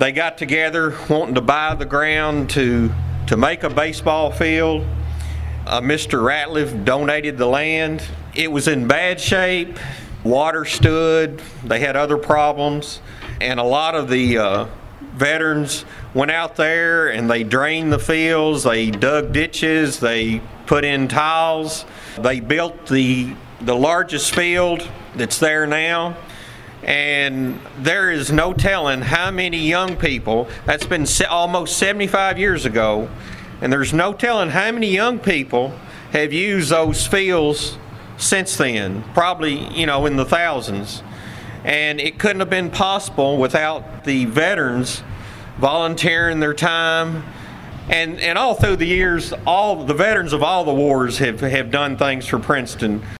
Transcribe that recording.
They got together wanting to buy the ground to make a baseball field. Mr. Ratliff donated the land. It was in bad shape. Water stood. They had other problems. And a lot of the veterans went out there and they drained the fields. They dug ditches. They put in tiles. They built the largest field that's there now. And there is no telling how many young people, that's been almost 75 years ago, and there's no telling how many young people have used those fields since then, probably, in the thousands. And it couldn't have been possible without the veterans volunteering their time. And all through the years, all the veterans of all the wars have done things for Princeton.